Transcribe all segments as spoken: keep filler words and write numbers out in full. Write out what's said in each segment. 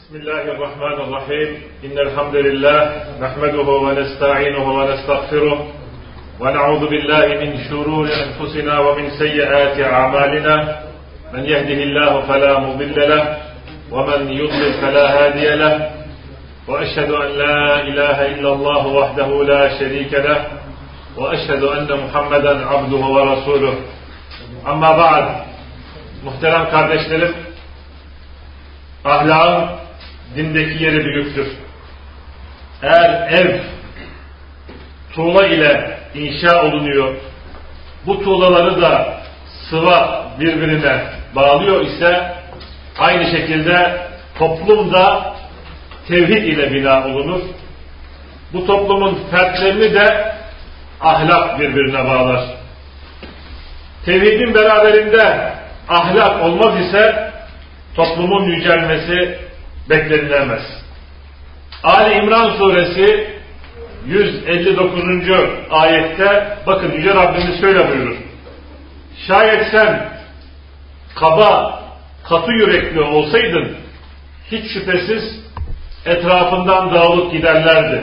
بسم الله الرحمن الرحيم إن الحمد لله نحمده ونستعينه ونستغفره ونعوذ بالله من شرور أنفسنا ومن سيئات أعمالنا من يهده الله فلا مضل له ومن يضلل فلا هادي له وأشهد أن لا إله إلا الله وحده لا شريك له وأشهد أن محمدا عبده ورسوله أما بعد muhterem kardeşlerim, ahlakın dindeki yeri büyüktür. Eğer ev tuğla ile inşa olunuyor, bu tuğlaları da sıva birbirine bağlıyor ise aynı şekilde toplumda tevhid ile bina olunur. Bu toplumun fertlerini de ahlak birbirine bağlar. Tevhidin beraberinde ahlak olmaz ise toplumun yücelmesi beklenilemez. Ali İmran suresi yüz elli dokuzuncu ayette bakın Yüce Rabbimiz şöyle buyurur. Şayet sen kaba, katı yürekli olsaydın hiç şüphesiz etrafından dağılıp giderlerdi.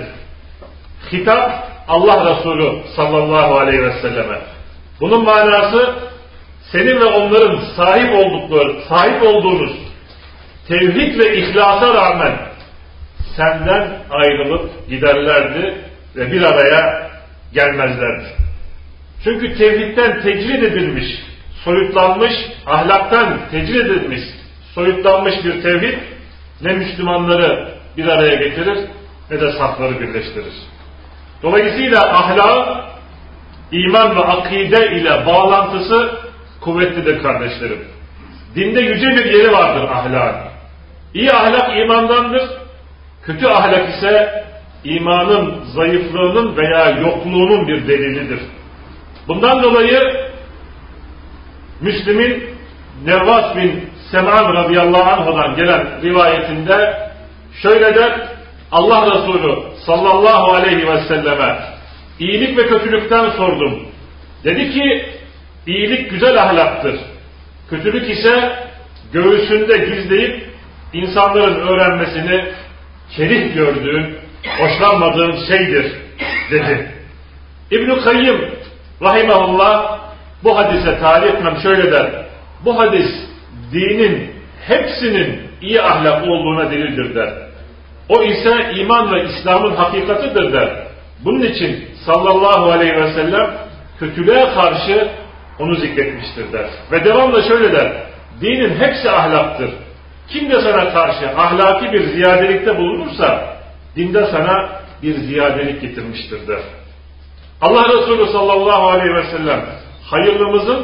Hitap Allah Resulü sallallahu aleyhi ve selleme. Bunun manası senin ve onların sahip oldukları, sahip olduğunuz tevhid ve ihlasa rağmen senden ayrılıp giderlerdi ve bir araya gelmezlerdi. Çünkü tevhidden tecrid edilmiş, soyutlanmış, ahlaktan tecrid edilmiş, soyutlanmış bir tevhid ne Müslümanları bir araya getirir ne de safları birleştirir. Dolayısıyla ahlak, iman ve akide ile bağlantısı kuvvetlidir kardeşlerim. Dinde yüce bir yeri vardır ahlak. İyi ahlak imandandır. Kötü ahlak ise imanın zayıflığının veya yokluğunun bir delilidir. Bundan dolayı Müslim'in Nevvas bin Sem'an radıyallahu anh'dan gelen rivayetinde şöyle der, Allah Resulü sallallahu aleyhi ve selleme iyilik ve kötülükten sordum. Dedi ki İyilik güzel ahlaktır. Kötülük ise göğsünde gizleyip insanların öğrenmesini kerih gördüğün, hoşlanmadığın şeydir dedi. İbn-i Kayyım rahimahullah bu hadise talifen şöyle der. Bu hadis dinin hepsinin iyi ahlak olduğuna delildir der. O ise iman ve İslam'ın hakikatidir der. Bunun için sallallahu aleyhi ve sellem kötülüğe karşı onu zikretmiştir der. Ve devamla şöyle der. Dinin hepsi ahlaktır. Kim de sana karşı ahlaki bir ziyadelikte bulunursa dinde sana bir ziyadelik getirmiştir der. Allah Resulü sallallahu aleyhi ve sellem hayırlımızın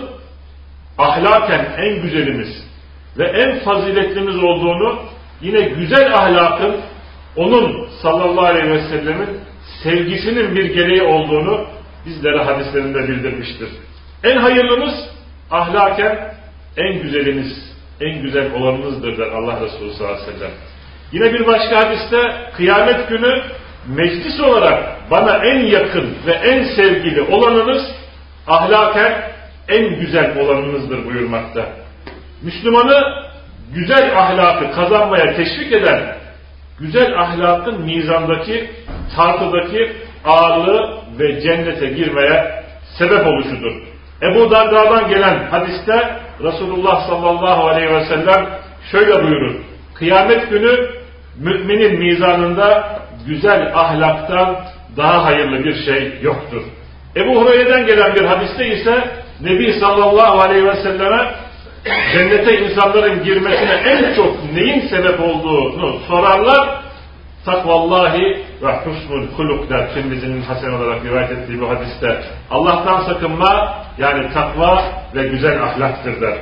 ahlaken en güzelimiz ve en faziletlimiz olduğunu, yine güzel ahlakın onun sallallahu aleyhi ve sellemin sevgisinin bir gereği olduğunu bizlere hadislerinde bildirmiştir. En hayırlımız ahlaken en güzelimiz, en güzel olanımızdır der Allah Resulü sallallahu aleyhi ve sellem. Yine bir başka hadiste kıyamet günü meclis olarak bana en yakın ve en sevgili olanınız ahlaken en güzel olanınızdır buyurmakta. Müslümanı güzel ahlakı kazanmaya teşvik eden, güzel ahlakın mizandaki, tartıdaki ağırlığı ve cennete girmeye sebep oluşudur. Ebu Darda'dan gelen hadiste Resulullah sallallahu aleyhi ve sellem şöyle buyurur. Kıyamet günü müminin mizanında güzel ahlaktan daha hayırlı bir şey yoktur. Ebu Hureyre'den gelen bir hadiste ise Nebi sallallahu aleyhi ve selleme cennete insanların girmesine en çok neyin sebep olduğunu sorarlar. Takvallahi ve husnul huluk der Tirmizi'nin hasen olarak rivayet ettiği bu hadiste. Allah'tan sakınma yani takva ve güzel ahlaktır der.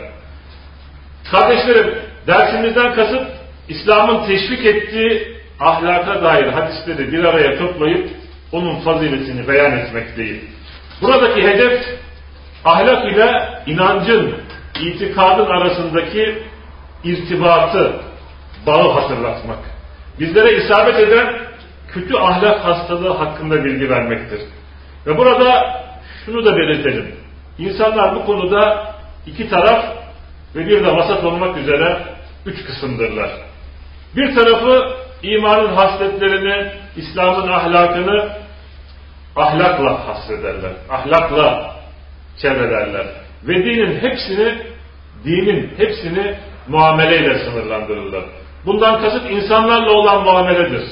Kardeşlerim, dersimizden kasıt İslam'ın teşvik ettiği ahlaka dair hadisleri bir araya toplayıp onun faziletini beyan etmek değil. Buradaki hedef ahlak ile inancın, itikadın arasındaki irtibatı, bağı hatırlatmak. Bizlere isabet eden kötü ahlak hastalığı hakkında bilgi vermektir. Ve burada şunu da belirtelim. İnsanlar bu konuda iki taraf ve bir de vasat olmak üzere üç kısımdırlar. Bir tarafı imanın hasletlerini, İslam'ın ahlakını ahlakla hasrederler, ahlakla çevrelerler. Ve dinin hepsini, dinin hepsini muameleyle sınırlandırırlar. Bundan kasıt insanlarla olan muameledir.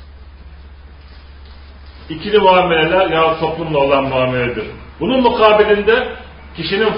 İkili muameleler yahut toplumla olan muameledir. Bunun mukabilinde kişinin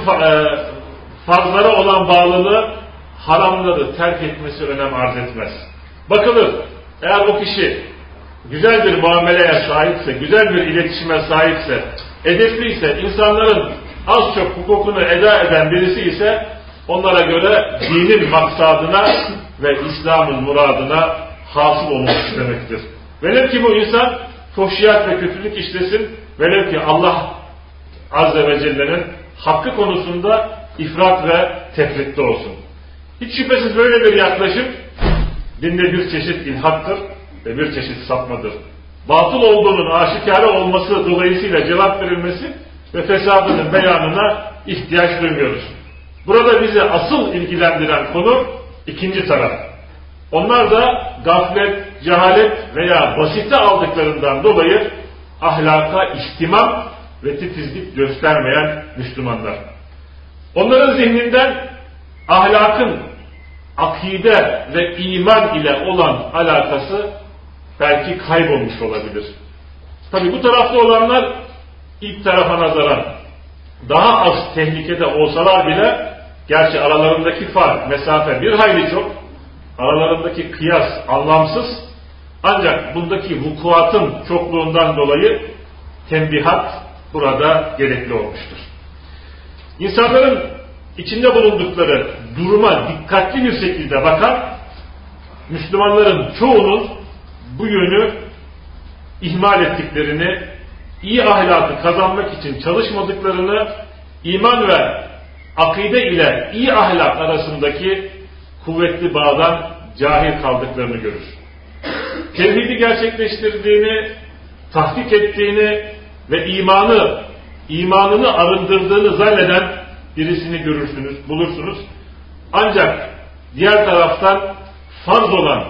farzlara olan bağlılığı, haramları terk etmesi önem arz etmez. Bakılır, eğer o kişi güzel bir muameleye sahipse, güzel bir iletişime sahipse, edepliyse, insanların az çok hukukunu eda eden birisi ise, onlara göre dinin maksadına ve İslam'ın muradına hasıl olmuş demektir. Velev ki bu insan fuhşiyat ve kötülük işlesin, velev ki Allah Azze ve Celle'nin hakkı konusunda ifrat ve tefritte olsun. Hiç şüphesiz böyle bir yaklaşım dinde bir çeşit ilhaktır ve bir çeşit sapmadır. Batıl olduğunun aşikare olması dolayısıyla cevap verilmesi ve fesadının beyanına ihtiyaç duymuyoruz. Burada bizi asıl ilgilendiren konu ikinci taraf. Onlar da gaflet, cehalet veya basite aldıklarından dolayı ahlaka ihtimam ve titizlik göstermeyen Müslümanlar. Onların zihninden ahlakın akide ve iman ile olan alakası belki kaybolmuş olabilir. Tabi bu tarafta olanlar ilk tarafa nazaran daha az tehlikede olsalar bile, gerçi aralarındaki fark, mesafe bir hayli çok, aralarındaki kıyas anlamsız, ancak bundaki vukuatın çokluğundan dolayı tembihat burada gerekli olmuştur. İnsanların içinde bulundukları duruma dikkatli bir şekilde bakan, Müslümanların çoğunun bu yönü ihmal ettiklerini, iyi ahlakı kazanmak için çalışmadıklarını, iman ve akide ile iyi ahlak arasındaki kuvvetli bağdan cahil kaldıklarını görür. Tevhidi gerçekleştirdiğini, tahkik ettiğini ve imanı, imanını arındırdığını zanneden birisini görürsünüz, bulursunuz. Ancak diğer taraftan farz olan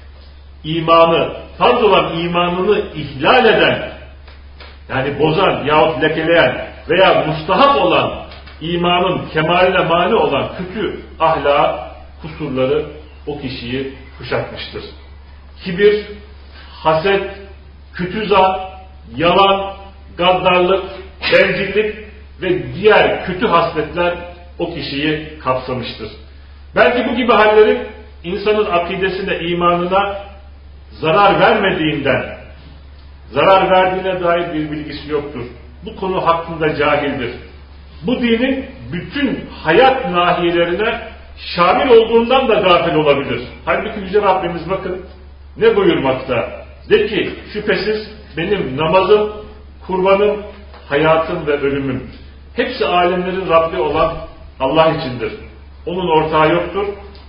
imanı, farz olan imanını ihlal eden, yani bozan yahut lekeleyen veya mustahap olan imanın kemaline mani olan kötü ahlak, kusurları o kişiyi kuşatmıştır. Kibir, haset, kötü zan, yalan, gaddarlık, bencillik ve diğer kötü hasletler o kişiyi kapsamıştır. Belki bu gibi hallerin insanın akidesine, imanına zarar vermediğinden, zarar verdiğine dair bir bilgisi yoktur. Bu konu hakkında cahildir. Bu dinin bütün hayat nahiyelerine şamil olduğundan da gafil olabilir. Halbuki Yüce Rabbimiz bakın ne buyurmakta? De ki şüphesiz benim namazım, kurbanım, hayatım ve ölümüm hepsi alemlerin Rabbi olan Allah içindir. Onun ortağı yoktur.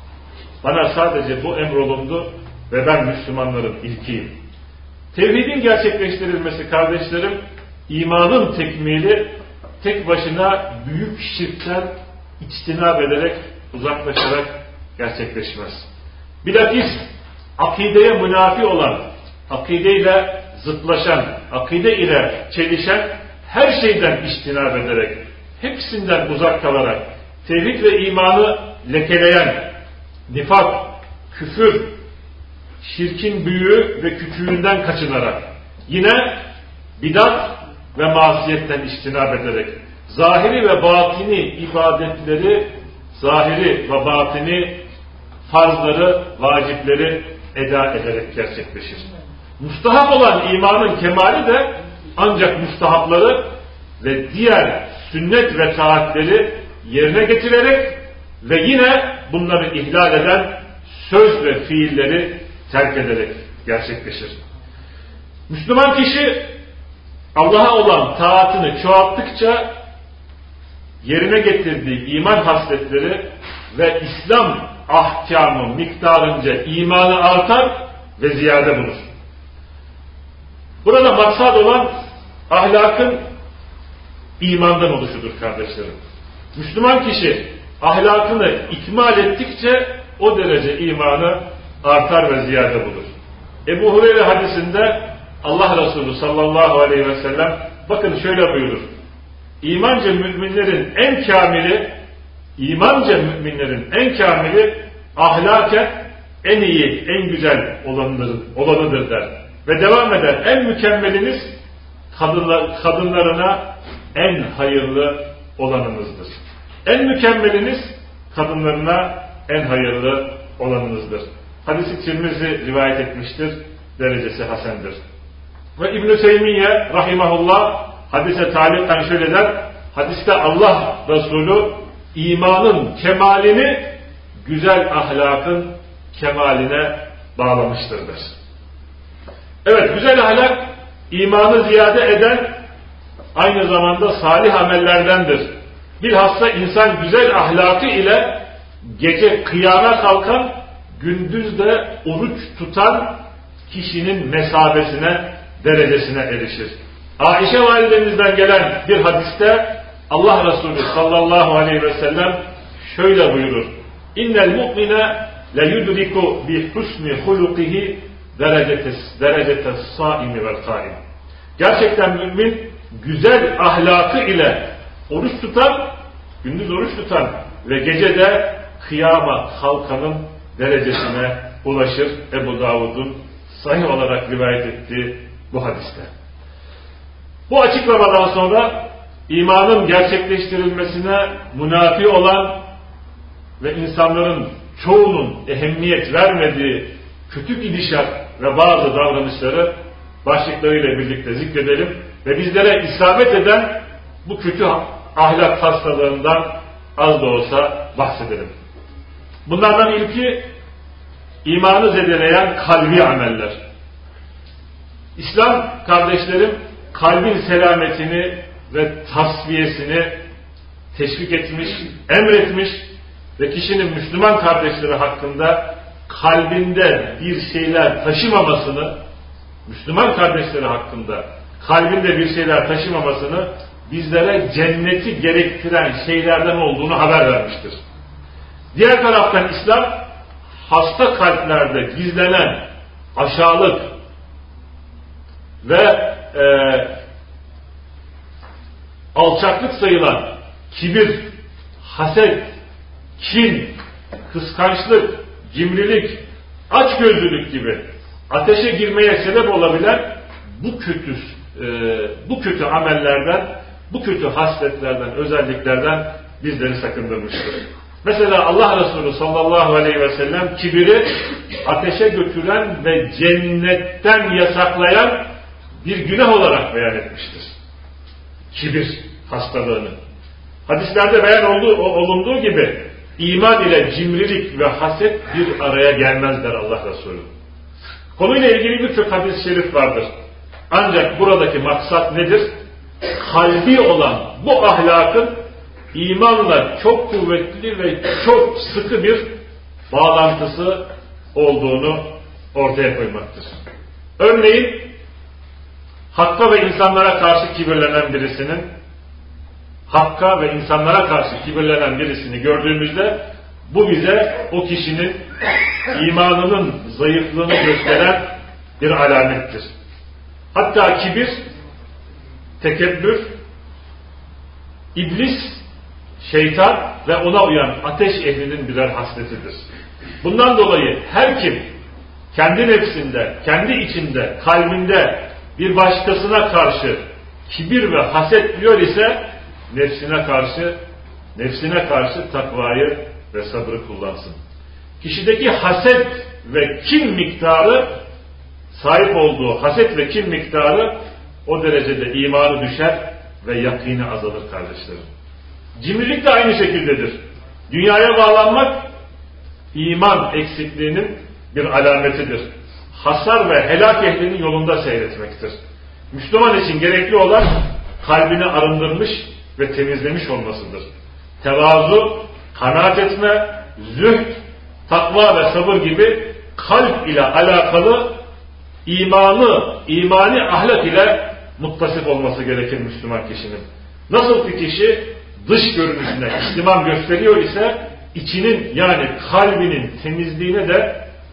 Bana sadece bu emrolundu ve ben Müslümanların ilkiyim. Tevhidin gerçekleştirilmesi kardeşlerim, imanın tekmili tek başına büyük şirkten içtinab ederek, uzaklaşarak gerçekleşmez. Bilakis akideye münafi olan, akideyle zıtlaşan, akide ile çelişen her şeyden içtinab ederek, hepsinden uzak kalarak, tevhid ve imanı lekeleyen, nifak, küfür, şirkin büyüğü ve küçüğünden kaçınarak, yine bidat ve masiyetten içtinab ederek, zahiri ve batini ibadetleri, zahiri ve batini farzları, vacipleri eda ederek gerçekleşir. Mustahap olan imanın kemali de ancak mustahapları ve diğer sünnet ve taatleri yerine getirerek ve yine bunları ihlal eden söz ve fiilleri terk ederek gerçekleşir. Müslüman kişi Allah'a olan taatını çoğalttıkça yerine getirdiği iman hasletleri ve İslam ahkamı miktarınca imanı artar ve ziyade bulur. Burada maksat olan ahlakın imandan oluşudur kardeşlerim. Müslüman kişi ahlakını ikmal ettikçe o derece imanı artar ve ziyade bulur. Ebu Hureyre hadisinde Allah Resulü sallallahu aleyhi ve sellem bakın şöyle buyurur. İmanca müminlerin en kamili, imanca müminlerin en kamili ahlaken en iyi, en güzel olanıdır, olanıdır der. Ve devam eder. En mükemmeliniz kadınlar, kadınlarına en hayırlı olanınızdır. En mükemmeliniz kadınlarına en hayırlı olanınızdır. Hadis-i Tirmizi rivayet etmiştir. Derecesi hasendir. Ve İbn-i Teymiye rahimahullah hadise taliben şöyle der. Hadiste Allah Resulü imanın kemalini güzel ahlakın kemaline bağlamıştır der. Evet, güzel ahlak imanı ziyade eden aynı zamanda salih amellerdendir. Bilhassa insan güzel ahlakı ile gece kıyama kalkan, gündüz de oruç tutan kişinin mesabesine, derecesine erişir. Aişe validemizden gelen bir hadiste Allah Resulü sallallahu aleyhi ve sellem şöyle buyurur. İnnel mu'mine le yudriku bi husni hulukihi derecetes saimi vel kaim. Gerçekten mümin güzel ahlakı ile oruç tutan, gündüz oruç tutan ve gecede kıyama kalkanın derecesine ulaşır. Ebu Davud'un sahih olarak rivayet ettiği bu hadiste. Bu açıklamadan sonra imanın gerçekleştirilmesine münafi olan ve insanların çoğunun ehemmiyet vermediği kötü gidişat ve bazı davranışları başlıklarıyla birlikte zikredelim ve bizlere isabet eden bu kötü ahlak hastalığından az da olsa bahsedelim. Bunlardan ilki imanı zedeleyen kalbi ameller. İslam kardeşlerim kalbin selametini ve tasfiyesini teşvik etmiş, emretmiş ve kişinin Müslüman kardeşleri hakkında kalbinde bir şeyler taşımamasını, Müslüman kardeşleri hakkında kalbinde bir şeyler taşımamasını bizlere cenneti gerektiren şeylerden olduğunu haber vermiştir. Diğer taraftan İslam hasta kalplerde gizlenen aşağılık ve e, alçaklık sayılan kibir, haset, kin, kıskançlık, cimrilik, açgözlülük gibi ateşe girmeye sebep olabilen bu kötü e, bu kötü amellerden, bu kötü hasletlerden, özelliklerden bizleri sakındırmıştır. Mesela Allah Resulü sallallahu aleyhi ve sellem kibiri ateşe götüren ve cennetten yasaklayan bir günah olarak beyan etmiştir. Kibir hastalığını. Hadislerde beyan olduğu, olunduğu gibi iman ile cimrilik ve haset bir araya gelmezler Allah Resulü. Konuyla ilgili birçok hadis-i şerif vardır. Ancak buradaki maksat nedir? Kalbi olan bu ahlakın imanla çok kuvvetli ve çok sıkı bir bağlantısı olduğunu ortaya koymaktır. Örneğin hakka ve insanlara karşı kibirlenen birisinin hakka ve insanlara karşı kibirlenen birisini gördüğümüzde bu bize o kişinin imanının zayıflığını gösteren bir alamettir. Hatta kibir, tekebbür, iblis, şeytan ve ona uyan ateş ehlinin birer hasletidir. Bundan dolayı her kim kendi nefsinde, kendi içinde, kalbinde bir başkasına karşı kibir ve haset diyor ise nefsine karşı nefsine karşı takvayı ve sabrı kullansın. Kişideki haset ve kin miktarı, sahip olduğu haset ve kin miktarı o derecede imanı düşer ve yakini azalır kardeşlerim. Cimrilik de aynı şekildedir. Dünyaya bağlanmak iman eksikliğinin bir alametidir. Hasar ve helak ehlinin yolunda seyretmektir. Müslüman için gerekli olan kalbini arındırmış ve temizlemiş olmasıdır. Tevazu, kanaat etme, zühd, takva ve sabır gibi kalp ile alakalı imanı, imani ahlak ile muttasıf olması gerekir Müslüman kişinin. Nasıl ki kişi dış görünüşüne ihtimam gösteriyor ise içinin yani kalbinin temizliğine de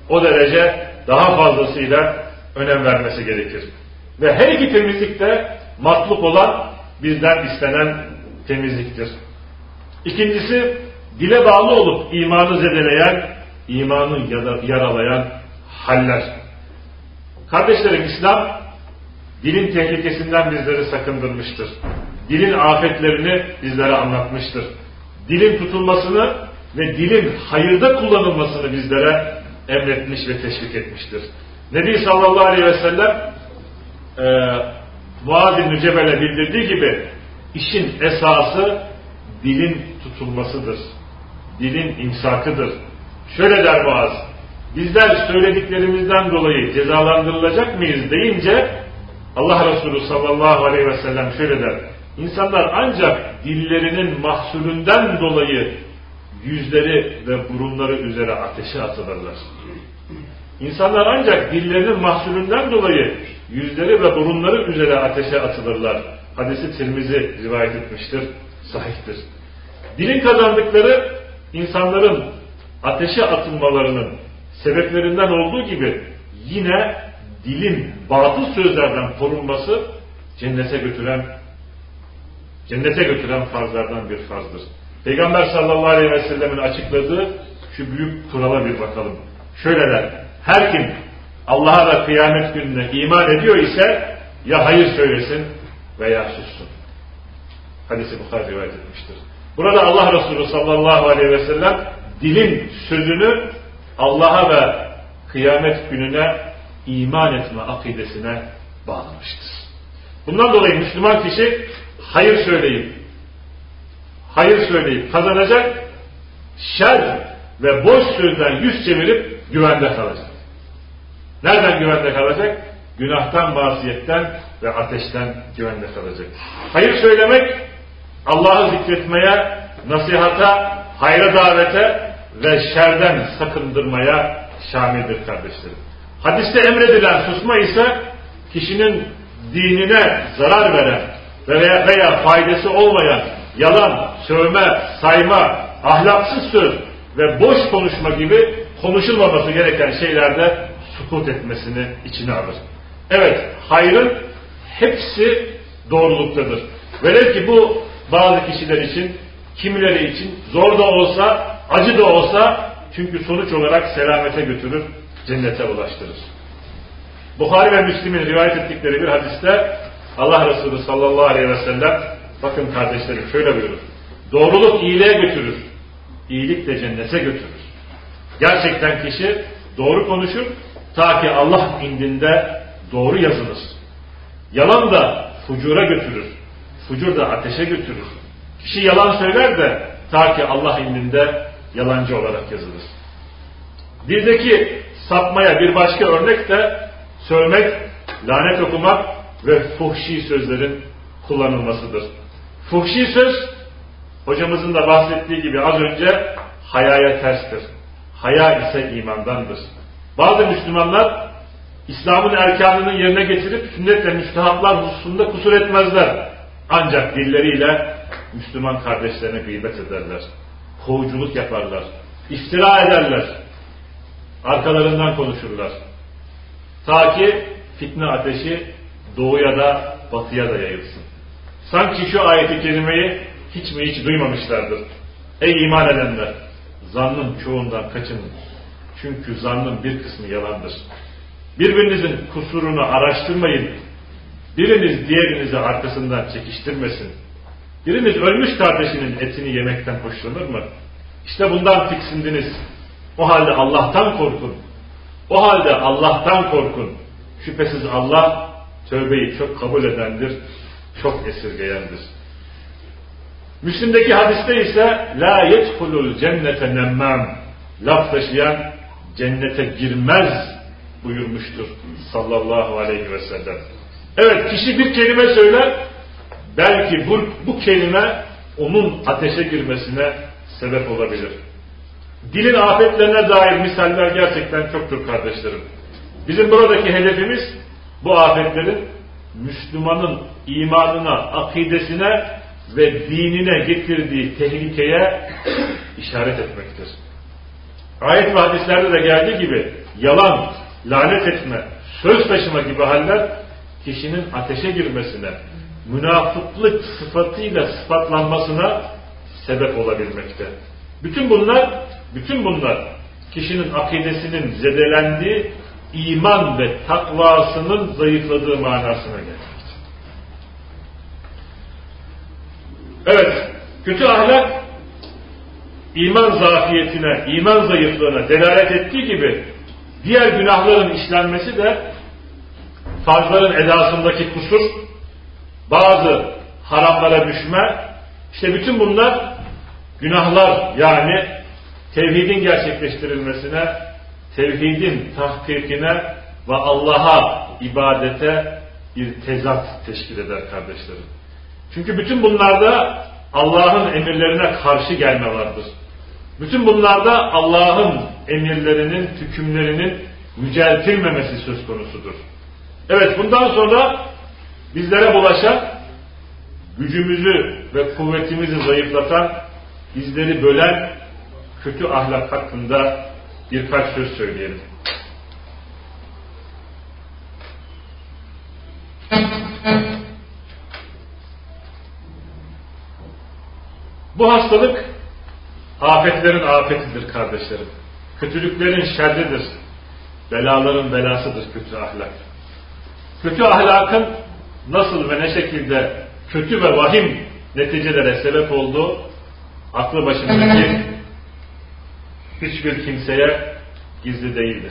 o derece daha fazlasıyla önem vermesi gerekir. Ve her iki temizlik de matlub olan, bizden istenen temizliktir. İkincisi, dile bağlı olup imanı zedeleyen, imanı yaralayan haller. Kardeşlerim, İslam dilin tehlikesinden bizleri sakındırmıştır. Dilin afetlerini bizlere anlatmıştır. Dilin tutulmasını ve dilin hayırda kullanılmasını bizlere emretmiş ve teşvik etmiştir. Nebi sallallahu aleyhi ve sellem e, Muaz bin Cebel'e bildirdiği gibi işin esası dilin tutulmasıdır. Dilin imsakıdır. Şöyle der Muaz, bizler söylediklerimizden dolayı cezalandırılacak mıyız deyince Allah Resulü sallallahu aleyhi ve sellem şöyle der, İnsanlar ancak dillerinin mahsulünden dolayı yüzleri ve burunları üzere ateşe atılırlar. İnsanlar ancak dillerinin mahsulünden dolayı yüzleri ve burunları üzere ateşe atılırlar. Hadisi Tirmizi rivayet etmiştir, sahihtir. Dilin kazandıkları insanların ateşe atılmalarının sebeplerinden olduğu gibi yine dilin batıl sözlerden korunması cennete götüren cennete götüren farzlardan bir farzdır. Peygamber sallallahu aleyhi ve sellemin açıkladığı şu büyük kurala bir bakalım. Şöyle der, her kim Allah'a ve kıyamet gününe iman ediyor ise ya hayır söylesin veya sussun. Hadisi Bukhari rivayet etmiştir. Burada Allah Resulü sallallahu aleyhi ve sellem dilin sözünü Allah'a ve kıyamet gününe iman etme akidesine bağlamıştır. Bundan dolayı Müslüman kişi hayır söyleyip, hayır söyleyip kazanacak, şer ve boş sözden yüz çevirip güvende kalacak. Nereden güvende kalacak? Günahtan, masiyetten ve ateşten güvende kalacak. Hayır söylemek, Allah'ı zikretmeye, nasihata, hayra davete ve şerden sakındırmaya şamildir kardeşlerim. Hadiste emredilen susma ise kişinin dinine zarar veren veya, veya faydası olmayan yalan, sövme, sayma, ahlaksız söz ve boş konuşma gibi konuşulmaması gereken şeylerde sukut etmesini içine alır. Evet, hayrın hepsi doğruluktadır. Velev ki bu bazı kişiler için, kimileri için zor da olsa, acı da olsa, çünkü sonuç olarak selamete götürür, cennete ulaştırır. Bukhari ve Müslim'in rivayet ettikleri bir hadiste Allah Resulü sallallahu aleyhi ve sellem, bakın kardeşlerim şöyle buyurur, doğruluk iyiliğe götürür, iyilik de cennete götürür. Gerçekten kişi doğru konuşur, ta ki Allah indinde doğru yazılır. Yalan da fucura götürür, fucur da ateşe götürür. Kişi yalan söyler de ta ki Allah indinde yalancı olarak yazılır. Dildeki sapmaya bir başka örnek de sövmek, lanet okumak ve fuhşi sözlerin kullanılmasıdır. Fuhşi söz, hocamızın da bahsettiği gibi az önce hayaya terstir. Haya ise imandandır. Bazı Müslümanlar İslam'ın erkanını yerine getirip sünnet ve müstehaplar hususunda kusur etmezler. Ancak dilleriyle Müslüman kardeşlerine gıybet ederler. Kovuculuk yaparlar. İftira ederler. Arkalarından konuşurlar. Ta ki fitne ateşi doğuya da batıya da yayılsın. Sanki şu ayeti kerimeyi hiç mi hiç duymamışlardır. Ey iman edenler! Zannın çoğundan kaçının. Çünkü zannın bir kısmı yalandır. Birbirinizin kusurunu araştırmayın. Biriniz diğerinizi arkasından çekiştirmesin. Biriniz ölmüş kardeşinin etini yemekten hoşlanır mı? İşte bundan tiksindiniz. O halde Allah'tan korkun. O halde Allah'tan korkun. Şüphesiz Allah tövbeyi çok kabul edendir, çok esirgeyendir. Müslim'deki hadiste ise la yedhulul cennete nemmam, laf taşıyan cennete girmez buyurmuştur sallallahu aleyhi ve sellem. Evet, kişi bir kelime söyler, belki bu, bu kelime onun ateşe girmesine sebep olabilir. Dilin afetlerine dair misaller gerçekten çoktur kardeşlerim. Bizim buradaki hedefimiz bu afetlerin Müslümanın imanına, akidesine ve dinine getirdiği tehlikeye işaret etmektir. Ayet ve hadislerde de geldiği gibi yalan, lanet etme, söz taşıma gibi haller kişinin ateşe girmesine, münafıklık sıfatıyla sıfatlanmasına sebep olabilmekte. Bütün bunlar, bütün bunlar kişinin akidesinin zedelendiği, iman ve takvasının zayıfladığı manasına gelmekte. Evet, kötü ahlak iman zafiyetine, iman zayıflığına delalet ettiği gibi diğer günahların işlenmesi de farzların edasındaki kusur, bazı haramlara düşme, işte bütün bunlar günahlar, yani tevhidin gerçekleştirilmesine, tevhidin tahkikine ve Allah'a ibadete bir tezat teşkil eder kardeşlerim. Çünkü bütün bunlarda Allah'ın emirlerine karşı gelme vardır. Bütün bunlarda Allah'ın emirlerinin, hükümlerinin yüceltilmemesi söz konusudur. Evet, bundan sonra bizlere bulaşan, gücümüzü ve kuvvetimizi zayıflatan, bizleri bölen kötü ahlak hakkında birkaç söz söyleyelim. Bu hastalık afetlerin afetidir kardeşlerim. Kötülüklerin şerridir. Belaların belasıdır kötü ahlak. Kötü ahlakın nasıl ve ne şekilde kötü ve vahim neticelere sebep olduğu aklı başındaki hiçbir kimseye gizli değildir.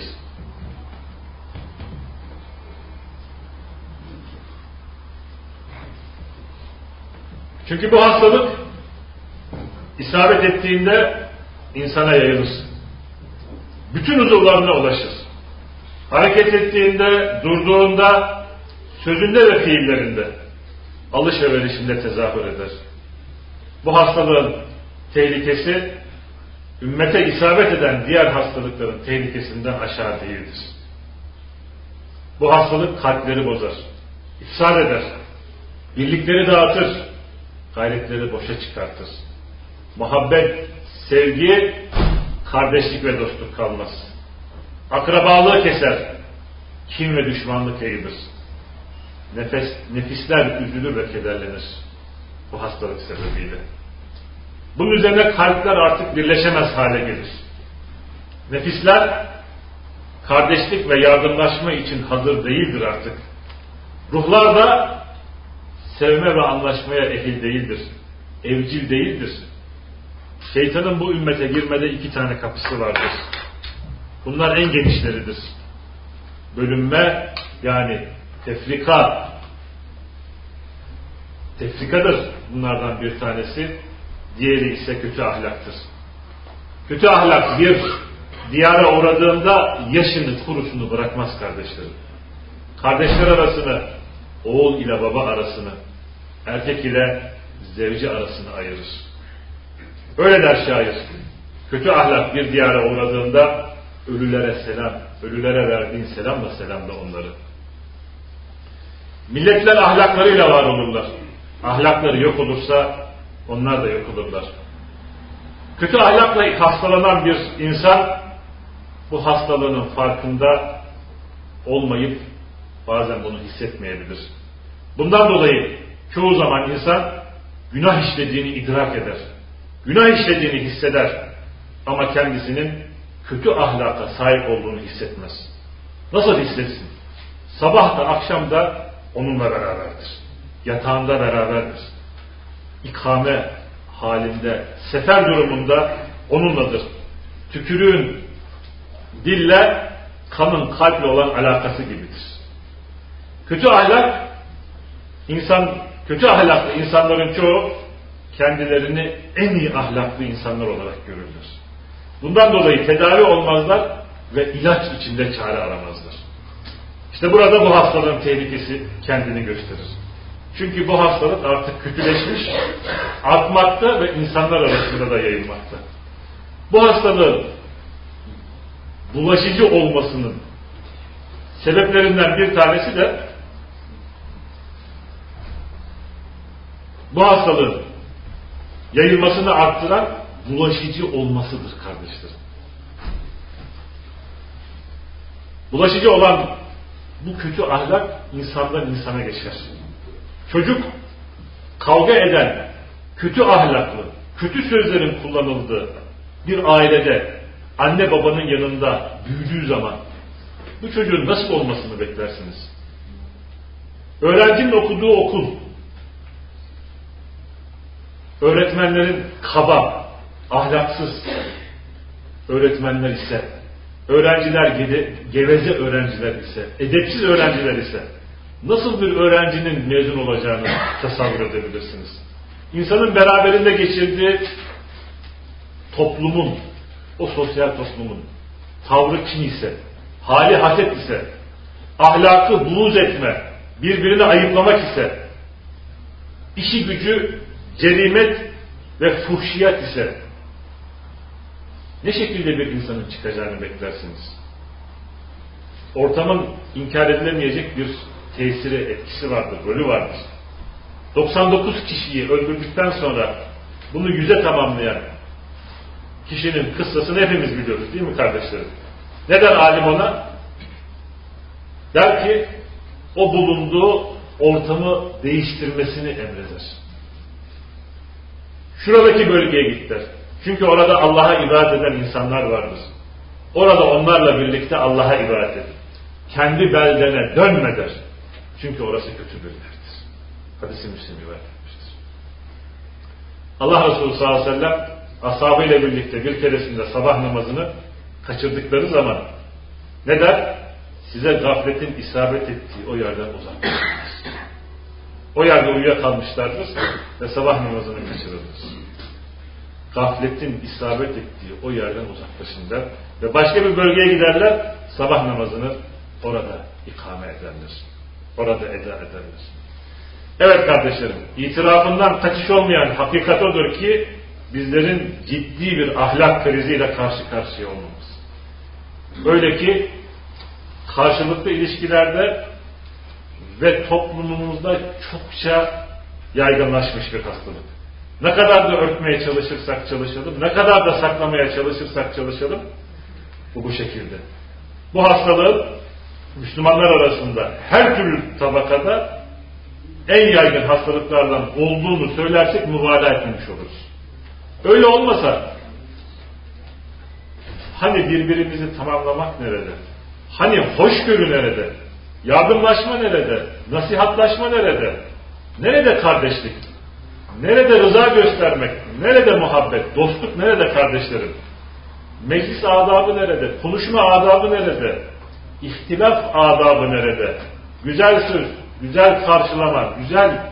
Çünkü bu hastalık isabet ettiğinde insana yayılır. Bütün uzuvlarına ulaşır. Hareket ettiğinde, durduğunda, sözünde ve fiillerinde, alış ve verişinde tezahür eder. Bu hastalığın tehlikesi, ümmete isabet eden diğer hastalıkların tehlikesinden aşağı değildir. Bu hastalık kalpleri bozar, ifsad eder, birlikleri dağıtır, gayretleri boşa çıkartır. Muhabbet, sevgi, kardeşlik ve dostluk kalmaz. Akrabalığı keser, kin ve düşmanlık yayılır. Nefes, nefisler üzülür ve kederlenir bu hastalık sebebiyle. Bunun üzerine kalpler artık birleşemez hale gelir. Nefisler kardeşlik ve yardımlaşma için hazır değildir artık. Ruhlar da sevme ve anlaşmaya ehil değildir. Evcil değildir. Şeytanın bu ümmete girmede iki tane kapısı vardır. Bunlar en genişleridir. Bölünme, yani tefrika. Tefrikadır bunlardan bir tanesi. Diğeri ise kötü ahlaktır. Kötü ahlak bir diyara uğradığında yaşını, kurusunu bırakmaz kardeşlerim. Kardeşler arasını, oğul ile baba arasını, erkek ile zevci arasını ayırır. Öyle der şair. Kötü ahlak bir diyara uğradığında ölülere selam, ölülere verdiğin selamla selamla onları. Milletler ahlaklarıyla var olurlar. Ahlakları yok olursa onlar da yok olurlar. Kötü ahlakla hastalanan bir insan bu hastalığının farkında olmayıp bazen bunu hissetmeyebilir. Bundan dolayı çoğu zaman insan günah işlediğini idrak eder. Günah işlediğini hisseder ama kendisinin kötü ahlaka sahip olduğunu hissetmez. Nasıl hissetsin? Sabah da akşam da onunla beraberdir. Yatağında beraberdir. İkame halinde, sefer durumunda onunladır. Tükürüğün dille, kanın kalple olan alakası gibidir. Kötü ahlak, insan, kötü ahlaklı insanların çoğu kendilerini en iyi ahlaklı insanlar olarak görürler. Bundan dolayı tedavi olmazlar ve ilaç içinde çare aramazlar. İşte burada bu hastalığın tehlikesi kendini gösterir. Çünkü bu hastalık artık kötüleşmiş, artmakta ve insanlar arasında da yayılmakta. Bu hastalığın bulaşıcı olmasının sebeplerinden bir tanesi de bu hastalığın yayılmasını arttıran bulaşıcı olmasıdır kardeşlerim. Bulaşıcı olan bu kötü ahlak insandan insana geçer. Çocuk kavga eden, kötü ahlaklı, kötü sözlerin kullanıldığı bir ailede anne babanın yanında büyüdüğü zaman bu çocuğun nasıl olmasını beklersiniz? Öğrencinin okuduğu okul, öğretmenlerin kaba, ahlaksız öğretmenler ise, öğrenciler gede, geveze öğrenciler ise, edepsiz öğrenciler ise nasıl bir öğrencinin mezun olacağını tasavvur edebilirsiniz? İnsanın beraberinde geçirdiği toplumun, o sosyal toplumun tavrı kin ise, hali haset ise, ahlakı buğz etme, birbirini ayıplamak ise, işi gücü cerimet ve fuhşiyat ise ne şekilde bir insanın çıkacağını beklersiniz? Ortamın inkar edilemeyecek bir tesiri, etkisi vardır, rolü vardır. doksan dokuz kişiyi öldürdükten sonra bunu yüze tamamlayan kişinin kıssasını hepimiz biliyoruz değil mi kardeşlerim? Ne der alim ona? Der ki o bulunduğu ortamı değiştirmesini emreder. Şuradaki bölgeye git der. Çünkü orada Allah'a ibadet eden insanlar vardır. Orada onlarla birlikte Allah'a ibadet et. Kendi beldene dönme der. Çünkü orası kötü bir yerdir. Hadis-i Müslim rivayet etmiştir. Allah Resulü sallallahu aleyhi ve sellem ashabıyla birlikte bir keresinde sabah namazını kaçırdıkları zaman ne der? Size gafletin isabet ettiği o yerden uzaklaşınız. O yerde uyuyakalmışlardır ve sabah namazını kaçırırlar. Gafletin isabet ettiği o yerden uzaklaşın der ve başka bir bölgeye giderler, sabah namazını orada ikame ederler. Orada eda ederler. Evet kardeşlerim, itirafından kaçış olmayan hakikat odur ki bizlerin ciddi bir ahlak kriziyle karşı karşıya olmamız. Öyle ki karşılıklı ilişkilerde ve toplumumuzda çokça yaygınlaşmış bir hastalık. Ne kadar da örtmeye çalışırsak çalışalım, ne kadar da saklamaya çalışırsak çalışalım, bu bu şekilde. Bu hastalığın Müslümanlar arasında her türlü tabakada en yaygın hastalıklardan olduğunu söylersek mübalağa etmemiş oluruz. Öyle olmasa hani birbirimizi tamamlamak nerede? Hani hoşgörü nerede? Yardımlaşma nerede? Nasihatlaşma nerede? Nerede kardeşlik? Nerede rıza göstermek? Nerede muhabbet? Dostluk nerede kardeşlerim? Meclis adabı nerede? Konuşma adabı nerede? İhtilaf adabı nerede? Güzel söz, güzel karşılama, güzel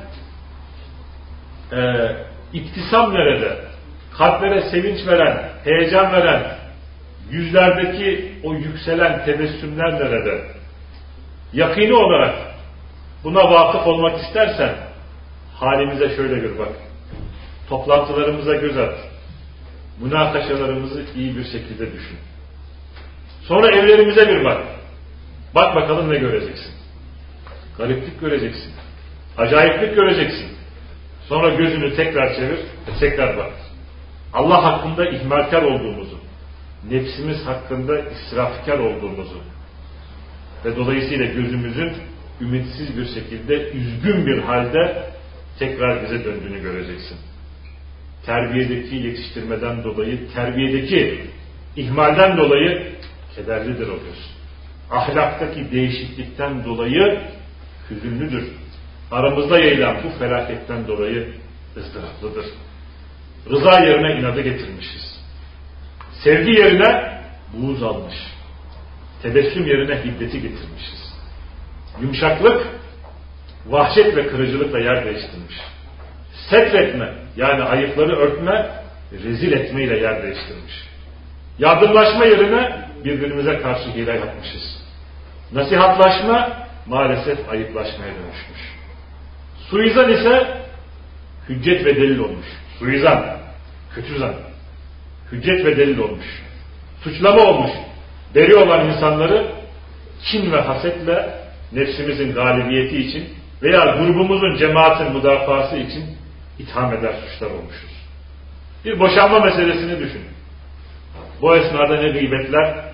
e, iktisam nerede? Kalplere sevinç veren, heyecan veren, yüzlerdeki o yükselen tebessümler nerede? Yakini olarak buna vakıf olmak istersen halimize şöyle bir bak. Toplantılarımıza göz at. Münakaşalarımızı iyi bir şekilde düşün. Sonra evlerimize bir bak. Bak bakalım ne göreceksin. Gariplik göreceksin. Acayiplik göreceksin. Sonra gözünü tekrar çevir ve tekrar bak. Allah hakkında ihmalkar olduğumuzu, nefsimiz hakkında israfkar olduğumuzu ve dolayısıyla gözümüzün ümitsiz bir şekilde, üzgün bir halde tekrar bize döndüğünü göreceksin. Terbiyedeki yetiştirmeden dolayı, terbiyedeki ihmalden dolayı kederlidir oluyorsun. Ahlaktaki değişiklikten dolayı hüzünlüdür. Aramızda yayılan bu felaketten dolayı ızdıraplıdır. Rıza yerine inadı getirmişiz. Sevgi yerine buğz almış. Tebessüm yerine hiddeti getirmişiz. Yumuşaklık, vahşet ve kırıcılıkla yer değiştirmiş. Setretme, yani ayıpları örtme, rezil etmeyle yer değiştirmiş. Yardımlaşma yerine birbirimize karşı hile yapmışız. Nasihatlaşma maalesef ayıplaşmaya dönüşmüş. Suizan ise hüccet ve delil olmuş. Suizan, kötü zan. Hüccet ve delil olmuş. Suçlama olmuş. Beri olan insanları kin ve hasetle nefsimizin galibiyeti için veya grubumuzun, cemaatin müdafası için itham eder suçlar olmuşuz. Bir boşanma meselesini düşün. Bu esnada ne gıybetler,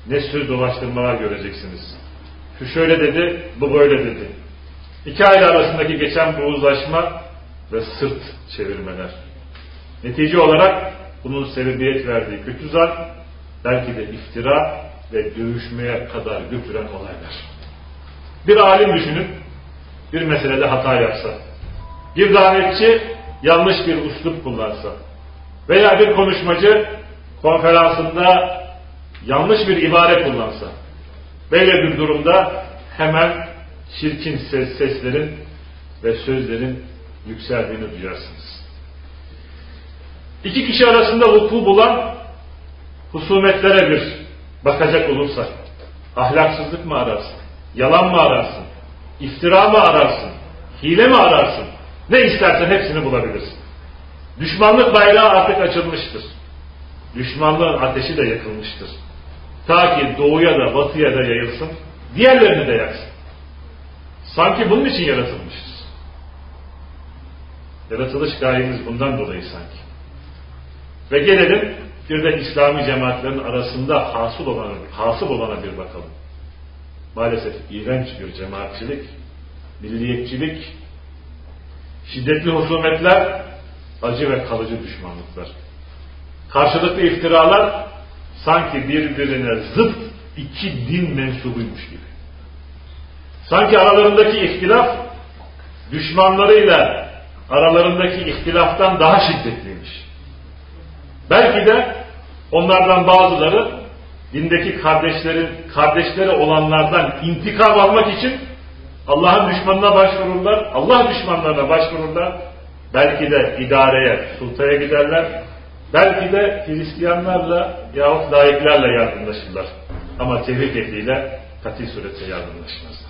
ne söz dolaştırmalar göreceksiniz. Şu şöyle dedi, bu böyle dedi. İki aile arasındaki geçen bu uzlaşma ve sırt çevirmeler. Netice olarak bunun sebebiyet verdiği kötü zan, belki de iftira ve dövüşmeye kadar götüren olaylar. Bir alim düşünün, bir meselede hata yapsa, bir davetçi yanlış bir üslup kullansa veya bir konuşmacı konferansında yanlış bir ibare kullansa, böyle bir durumda hemen çirkin ses, seslerin ve sözlerin yükseldiğini duyarsınız. İki kişi arasında vuku bulan husumetlere bir bakacak olursak, ahlaksızlık mı ararsın, yalan mı ararsın, iftira mı ararsın, hile mi ararsın, ne istersen hepsini bulabilirsin. Düşmanlık bayrağı artık açılmıştır. Düşmanlığın ateşi de yakılmıştır. Ta ki doğuya da batıya da yayılsın, diğerlerini de yaksın. Sanki bunun için yaratılmışız. Yaratılış gayemiz bundan dolayı sanki. Ve gelelim bir de İslami cemaatlerin arasında hasıl olana, hasıl olana bir bakalım. Maalesef iğrenç bir cemaatçilik, milliyetçilik, şiddetli husumetler, acı ve kalıcı düşmanlıklar. Karşılıklı iftiralar sanki birbirine zıt iki din mensubuymuş gibi. Sanki aralarındaki ihtilaf düşmanlarıyla aralarındaki ihtilaftan daha şiddetliymiş. Belki de onlardan bazıları dindeki kardeşlerin kardeşleri olanlardan intikam almak için Allah'ın düşmanına başvururlar, Allah düşmanlarına başvururlar. Belki de idareye, sultaya giderler. Belki de Hristiyanlarla yahut laiklerle yardımlaşırlar. Ama tevhid ehliyle kati surette yardımlaşmazlar.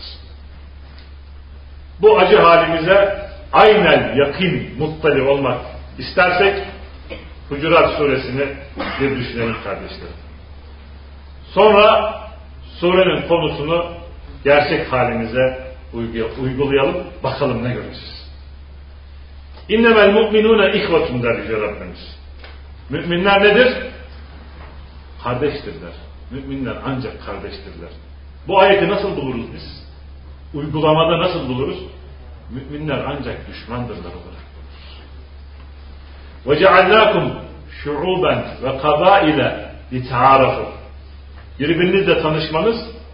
Bu acı halimize aynen yakın, muttali olmak istersek Hucurat suresini bir düşünelim kardeşlerim. Sonra surenin konusunu gerçek halimize uygulayalım, bakalım ne göreceğiz. İnnemel mu'minûne ihvetun der Yüce Rabbimiz. Müminler nedir? Kardeştirler. Müminler ancak kardeştirler. Bu ayeti nasıl buluruz biz? Uygulamada nasıl buluruz? Müminler ancak düşmandırlar olarak buluruz. وَجَعَلْنَاكُمْ شُعُوبًا وَقَبَائِلَ لِتَعَارَفُوا. Birbirinizle tanışmanız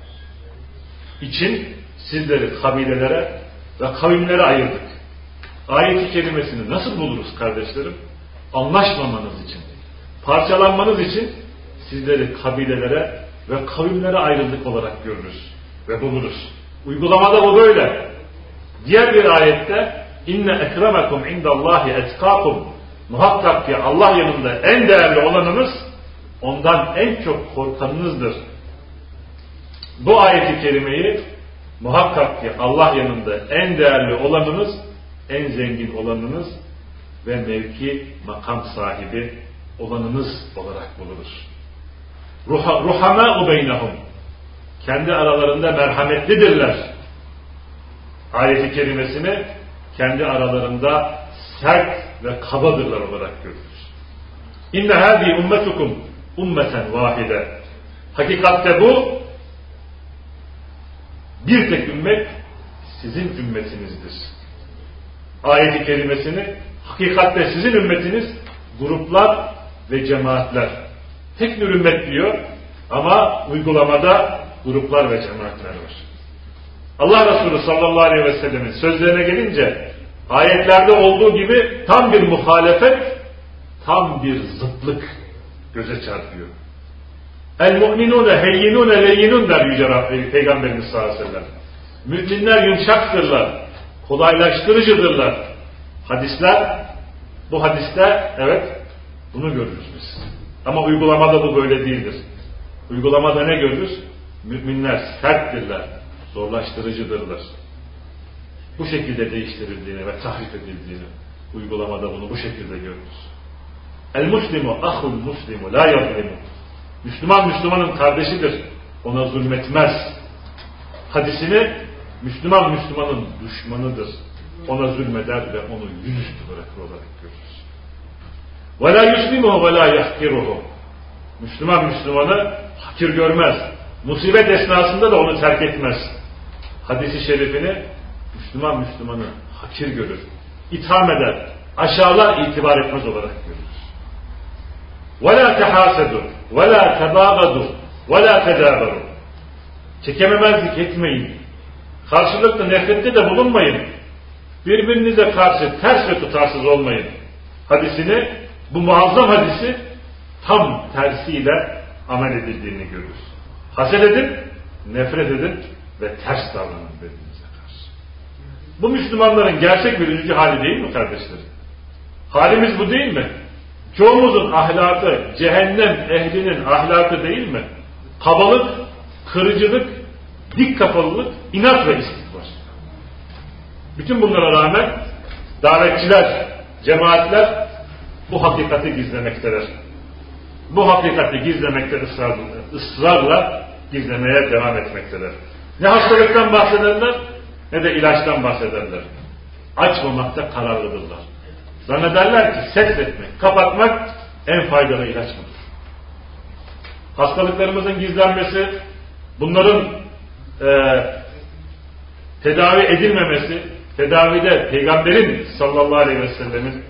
için sizleri kabilelere ve kavimlere ayırdık. Ayet-i kerimesini nasıl buluruz kardeşlerim? Anlaşmamanız için, parçalanmanız için sizleri kabilelere ve kavimlere ayrıldık olarak görürüz ve buluruz. Uygulamada bu böyle. Diğer bir ayette inne ekremekum indallahi etkakum. Muhakkak ki Allah yanında en değerli olanınız ondan en çok korkanınızdır. Bu ayeti kerimeyi muhakkak ki Allah yanında en değerli olanınız, en zengin olanınız ve mevki makam sahibi olanınız olarak buluruz. Ruhamâ'u beynehum. Kendi aralarında merhametlidirler. Ayet-i kerimesini kendi aralarında sert ve kabadırlar olarak görürüz. İnne hâzî ummetukum ummeten vâhide. Hakikatte bu bir tek ümmet sizin ümmetinizdir. Ayet-i kerimesini hakikatte sizin ümmetiniz gruplar ve cemaatler. Tek bir ümmet diyor ama uygulamada gruplar ve cemaatler var. Allah Resulü sallallahu aleyhi ve sellemin sözlerine gelince ayetlerde olduğu gibi tam bir muhalefet, tam bir zıtlık göze çarpıyor. El-mu'minûne heyyinûne leyyinûn der Yüce Rabbi Peygamberimiz sallallahu aleyhi ve sellem. Müminler yumuşaktırlar, kolaylaştırıcıdırlar. Hadisler, bu hadiste evet bunu görürüz biz. Ama uygulamada bu böyle değildir. Uygulamada ne görürüz? Müminler serttirler, zorlaştırıcıdırlar. Bu şekilde değiştirildiğini ve tahrif edildiğini, uygulamada bunu bu şekilde görürüz. El-muslimu ahul muslimu la yazlimu. Müslüman Müslümanın kardeşidir, ona zulmetmez. Hadisini Müslüman Müslümanın düşmanıdır, ona zulmeder ve onu yüzüstü bırakır olarak görürüz. وَلَا يُسْلِمُهُ وَلَا يَحْكِرُهُ. Müslüman Müslümanı hakir görmez, Musibet esnasında da onu terk etmez. Hadis-i şerifini Müslüman Müslümanı hakir görür, itham eder, aşağılar, itibar etmez olarak görür. وَلَا تَحَاسَدُوا وَلَا تَبَاغَدُوا وَلَا تَدَابَرُوا. Çekememezlik etmeyin. Karşılıklı nefrette de bulunmayın. Birbirinize karşı ters ve tutarsız olmayın. Hadisini, bu muazzam hadisi tam tersiyle amel edildiğini görürüz. Haset edin, nefret edin ve ters davranın birbirinize karşı. Bu Müslümanların gerçek bir üzücü hali değil mi kardeşlerim? Halimiz bu değil mi? Çoğumuzun ahlakı, cehennem ehlinin ahlakı değil mi? Kabalık, kırıcılık, dik kafalılık, inat ve istikbar. Bütün bunlara rağmen davetçiler, cemaatler bu hakikati gizlemektedir. Bu hakikati gizlemekte ısrarla, ısrarla gizlemeye devam etmektedir. Ne hastalıktan bahsederler ne de ilaçtan bahsederler. Açmamakta kararlıdırlar. Zannederler ki setretmek, kapatmak en faydalı ilaç mıdır? Hastalıklarımızın gizlenmesi, bunların e, tedavi edilmemesi, tedavide Peygamberin sallallahu aleyhi ve sellemin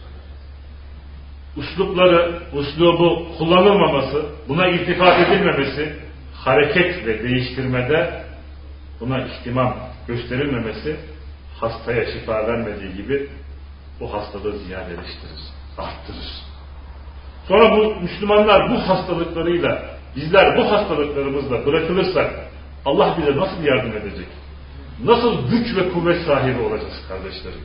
uslupları, uslubu kullanılmaması, buna iltifat edilmemesi, hareket ve değiştirmede buna ihtimam gösterilmemesi, hastaya şifa vermediği gibi o hastalığı ziyadeleştirir, arttırır. Sonra bu Müslümanlar bu hastalıklarıyla, bizler bu hastalıklarımızla bırakılırsak Allah bize nasıl yardım edecek? Nasıl güç ve kuvvet sahibi olacağız kardeşlerim?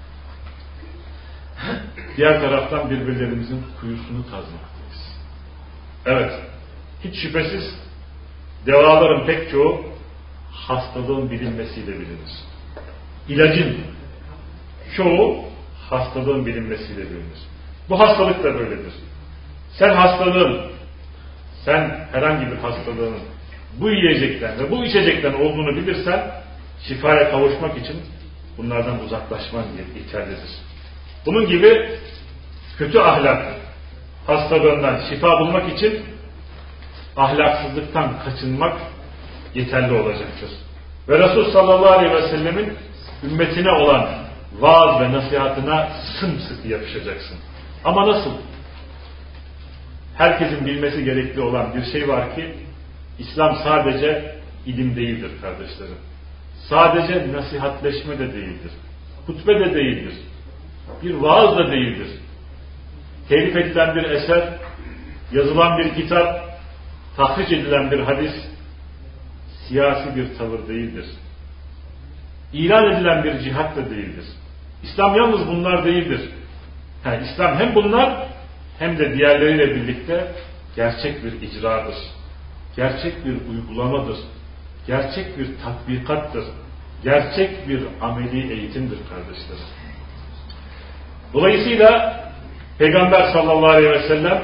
Diğer taraftan birbirlerimizin kuyusunu kazmaktayız. Evet, hiç şüphesiz devaların pek çoğu hastalığın bilinmesiyle bilinir. İlacın çoğu hastalığın bilinmesiyle bilinir. Bu hastalık da böyledir. Sen hastalığın, sen herhangi bir hastalığın bu yiyecekten ve bu içecekten olduğunu bilirsen şifaya kavuşmak için bunlardan uzaklaşman yeterlidir. Bunun gibi kötü ahlak hastalığından şifa bulmak için ahlaksızlıktan kaçınmak yeterli olacaktır. Ve Resul sallallahu aleyhi ve sellemin ümmetine olan vaaz ve nasihatına sımsıkı yapışacaksın. Ama nasıl? Herkesin bilmesi gerekli olan bir şey var ki İslam sadece ilim değildir kardeşlerim. Sadece nasihatleşme de değildir. Hutbe de değildir. Bir vaaz da değildir. Telif edilen bir eser, yazılan bir kitap, tahriş edilen bir hadis, siyasi bir tavır değildir. İlan edilen bir cihat da değildir. İslam yalnız bunlar değildir. Yani İslam hem bunlar hem de diğerleriyle birlikte gerçek bir icradır. Gerçek bir uygulamadır. Gerçek bir tatbikattır. Gerçek bir ameli eğitimdir kardeşler. Dolayısıyla Peygamber sallallahu aleyhi ve sellem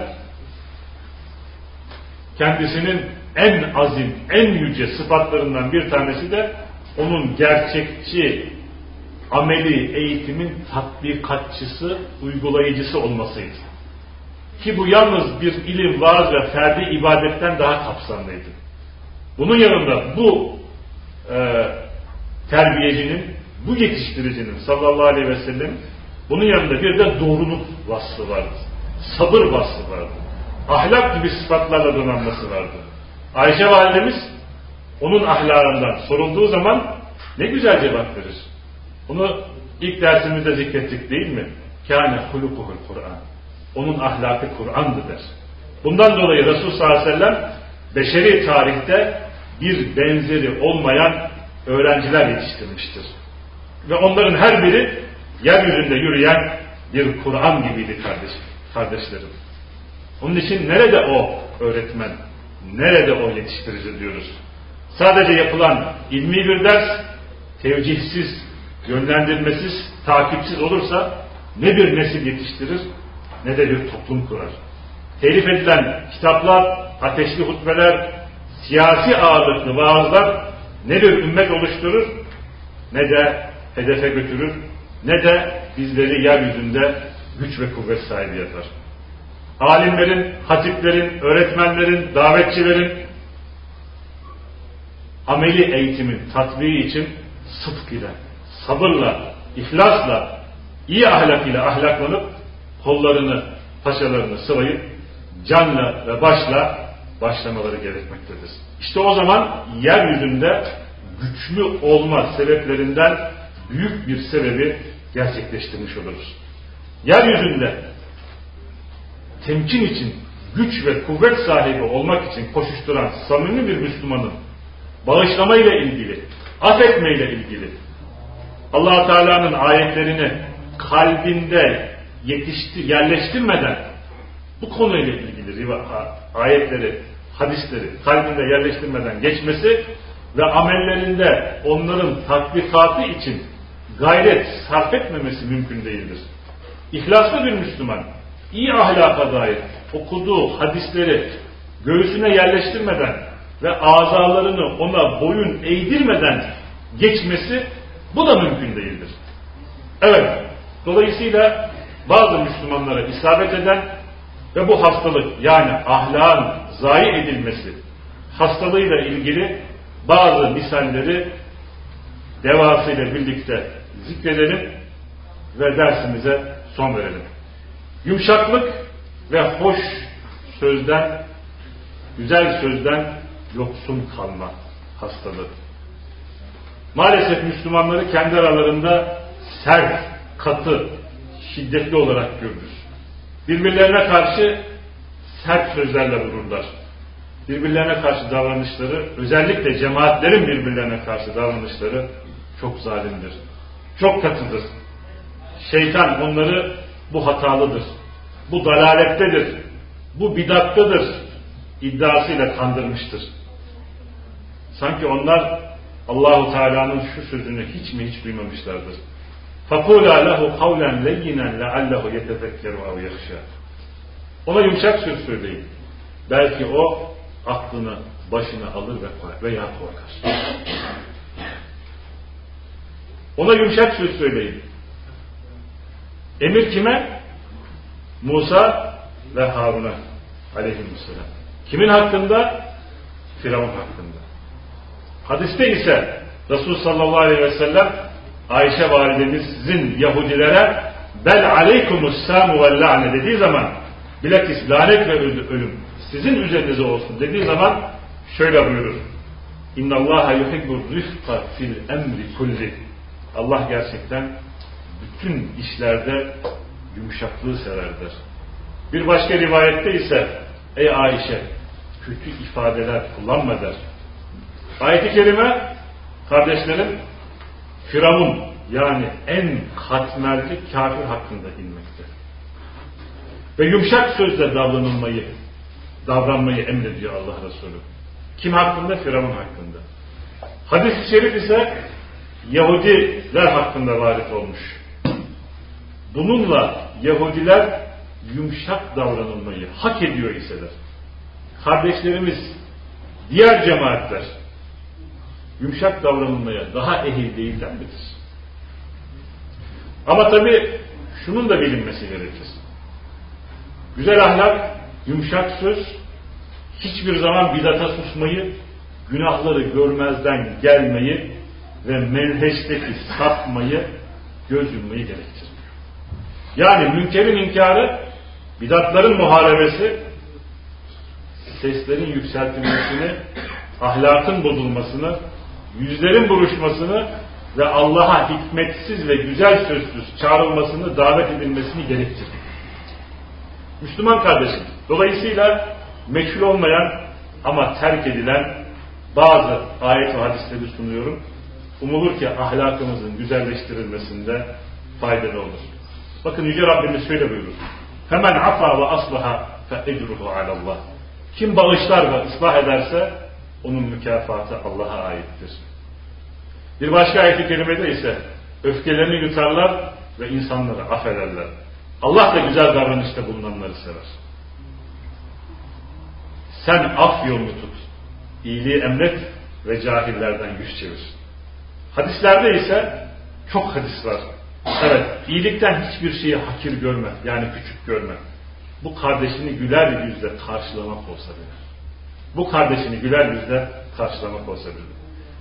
kendisinin en azim, en yüce sıfatlarından bir tanesi de onun gerçekçi, ameli eğitimin tatbikatçısı, uygulayıcısı olmasıydı. Ki bu yalnız bir ilim, vaaz ve ferdi ibadetten daha kapsamlıydı. Bunun yanında bu e, terbiyecinin, bu yetiştiricinin sallallahu aleyhi ve sellem bunun yanında bir de doğruluk vasfı vardı. Sabır vasfı vardı. Ahlak gibi sıfatlarla donanması vardı. Ayşe validemiz onun ahlakından sorulduğu zaman ne güzel cevap verir. Bunu ilk dersimizde zikrettik değil mi? Kâne hulukuhul Kur'an. Onun ahlakı Kur'an'dı der. Bundan dolayı Resul sallallahu aleyhi ve sellem beşeri tarihte bir benzeri olmayan öğrenciler yetiştirmiştir. Ve onların her biri yeryüzünde yürüyen bir Kur'an gibiydi kardeş, kardeşlerim. Onun için nerede o öğretmen, nerede o yetiştirici diyoruz. Sadece yapılan ilmi bir ders, tevcihsiz, yönlendirmesiz, takipsiz olursa ne bir nesil yetiştirir, ne de bir toplum kurar. Telif edilen kitaplar, ateşli hutbeler, siyasi ağırlıklı vaazlar ne bir ümmet oluşturur, ne de hedefe götürür, ne de bizleri yeryüzünde güç ve kuvvet sahibi yapar. Alimlerin, hatiplerin, öğretmenlerin, davetçilerin ameli eğitimin tatbiği için sıdk ile, sabırla, ihlasla, iyi ahlak ile ahlaklanıp kollarını, paçalarını sıvayıp canla ve başla başlamaları gerekmektedir. İşte o zaman yeryüzünde güçlü olma sebeplerinden büyük bir sebebi gerçekleştirmiş oluruz. Yeryüzünde temkin için, güç ve kuvvet sahibi olmak için koşuşturan samimi bir Müslümanın bağışlamayla ilgili, affetmeyle ilgili Allah-u Teala'nın ayetlerini kalbinde yetişti, yerleştirmeden bu konuyla ilgili ayetleri, hadisleri kalbinde yerleştirmeden geçmesi ve amellerinde onların tatbikatı için gayret sarf etmemesi mümkün değildir. İhlaslı bir Müslüman, iyi ahlaka dair okuduğu hadisleri göğsüne yerleştirmeden ve azalarını ona boyun eğdirmeden geçmesi bu da mümkün değildir. Evet, dolayısıyla bazı Müslümanlara isabet eden ve bu hastalık yani ahlakın zayi edilmesi hastalığıyla ilgili bazı misalleri devasıyla birlikte zikredelim ve dersimize son verelim. Yumuşaklık ve hoş sözden, güzel sözden yoksun kalma hastalığı. Maalesef Müslümanları kendi aralarında sert, katı, şiddetli olarak görürüz. Birbirlerine karşı sert sözlerle vururlar. Birbirlerine karşı davranışları, özellikle cemaatlerin birbirlerine karşı davranışları çok zalimdir. Çok katıdır. Şeytan onları bu hatalıdır, bu dalalettedir, bu bidattadır iddiasıyla kandırmıştır. Sanki onlar Allah-u Teala'nın şu sözünü hiç mi hiç duymamışlardır. فَقُولَا لَهُ قَوْلًا لَيِّنًا لَعَلَّهُ يَتَذَكَّرُ اَوْ يَخْشَى. Ona yumuşak söz söyleyin. Belki o aklını başına alır veya korkar. Ona yumuşak söz söyleyin. Emir kime? Musa ve Harun'a aleyhisselam. Kimin hakkında? Firavun hakkında. Hadiste ise Resul sallallahu aleyhi ve sellem Ayşe validemizin Yahudilere bel aleykumus samu vel la'ne dediği zaman bilakis lanet ve ölüm sizin üzerinize olsun dediği zaman şöyle buyurur. İnnallaha yuhibbur rifqa fil emri kulli. Allah gerçekten bütün işlerde yumuşaklığı severdir. Bir başka rivayette ise ey Ayşe kötü ifadeler kullanma der. Ayet-i kerime kardeşlerim Firavun yani en katmerli kafir hakkında inmekte. Ve yumuşak sözle davranılmayı, davranmayı emrediyor Allah Resulü. Kim hakkında? Firavun hakkında. Hadis-i şerif ise Yahudiler hakkında varit olmuş. Bununla Yahudiler yumuşak davranılmayı hak ediyor iseler, kardeşlerimiz, diğer cemaatler yumuşak davranılmaya daha ehil değiller midir? Ama tabii şunun da bilinmesi gerekir. Güzel ahlak, yumuşak söz, hiçbir zaman bidata susmayı, günahları görmezden gelmeyi ve menheşteki sapmayı, göz yummayı gerektirmiyor. Yani münkerin inkarı, bidatların muharebesi, seslerin yükseltilmesini, ahlakın bozulmasını, yüzlerin buruşmasını ve Allah'a hikmetsiz ve güzel sözsüz çağrılmasını, davet edilmesini gerektirir. Müslüman kardeşim, dolayısıyla meçhul olmayan ama terk edilen bazı ayet ve hadisleri sunuyorum. Umulur ki ahlakımızın güzelleştirilmesinde faydalı olur. Bakın Yüce Rabbimiz şöyle buyurur. Hemen afa ve aslaha fe ecruhu alallah. Kim bağışlar ve ıslah ederse onun mükafatı Allah'a aittir. Bir başka ayet-i kerimede ise öfkelerini yutarlar ve insanları affederler. Allah da güzel davranışta bulunanları sever. Sen af yolunu tut, iyiliği emret ve cahillerden yüz çevir. Hadislerde ise çok hadis var. Evet, iyilikten hiçbir şeyi hakir görme, yani küçük görme. Bu kardeşini güler yüzle karşılamak olsa bile. Bu kardeşini güler yüzle karşılamak olsa bile.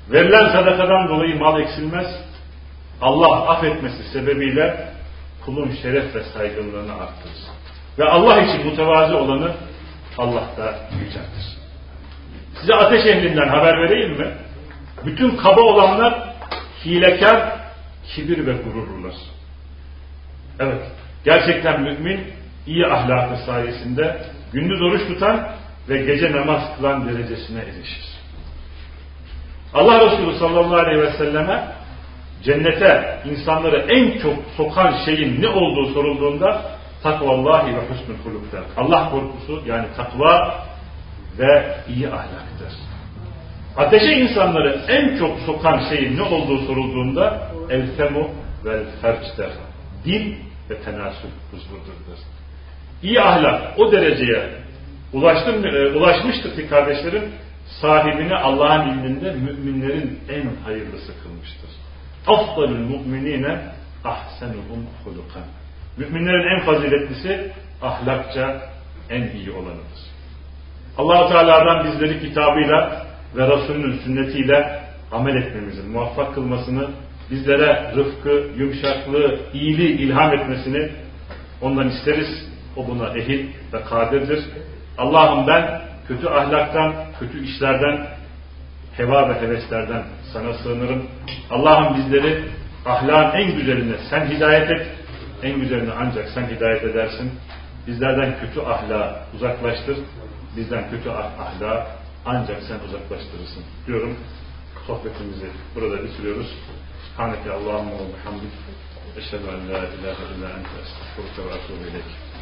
Verilen sadakadan dolayı mal eksilmez. Allah affetmesi sebebiyle kulun şeref ve saygınlığını arttırır. Ve Allah için mütevazı olanı Allah da yüceltir. Size ateş ehlinden haber vereyim mi? Bütün kaba olanlar hilekar, kibir ve gururlular. Evet, gerçekten mümin iyi ahlakı sayesinde gündüz oruç tutan ve gece namaz kılan derecesine erişir. Allah Resulü sallallahu aleyhi ve selleme cennete insanları en çok sokan şeyin ne olduğu sorulduğunda takvallahi ve husnul huluk'tur. Allah korkusu yani takva ve iyi ahlaktır. Ateşe insanları en çok sokan şeyin ne olduğu sorulduğunda el-femu vel ferç'tir. Dil ve tenasül huzurdur. İyi ahlak o dereceye ulaştım, e, ulaşmıştır ki kardeşlerim, sahibini Allah'ın indinde müminlerin en hayırlısı kılmıştır. Afdalul mu'minine ahsenuhum hulukan. Müminlerin en faziletlisi ahlakça en iyi olanıdır. Allah-u Teala'dan bizleri kitabıyla ve Resulünün sünnetiyle amel etmemizin muvaffak kılmasını, bizlere rıfkı, yumuşaklığı, iyiliği ilham etmesini ondan isteriz. O buna ehil ve kadirdir. Allah'ım ben kötü ahlaktan, kötü işlerden, heva ve heveslerden sana sığınırım. Allah'ım bizleri ahlakın en güzeline sen hidayet et. En güzeline ancak sen hidayet edersin. Bizlerden kötü ahlakı uzaklaştır. Bizden kötü ahlakı ancak sen uzaklaştırırsın diyorum. Sohbetimizi burada bitiriyoruz. Subhaneke Allahümme ve bihamdik. Eşhedü en la ilahe illa ente estağfiruke ve etûbü ileyk.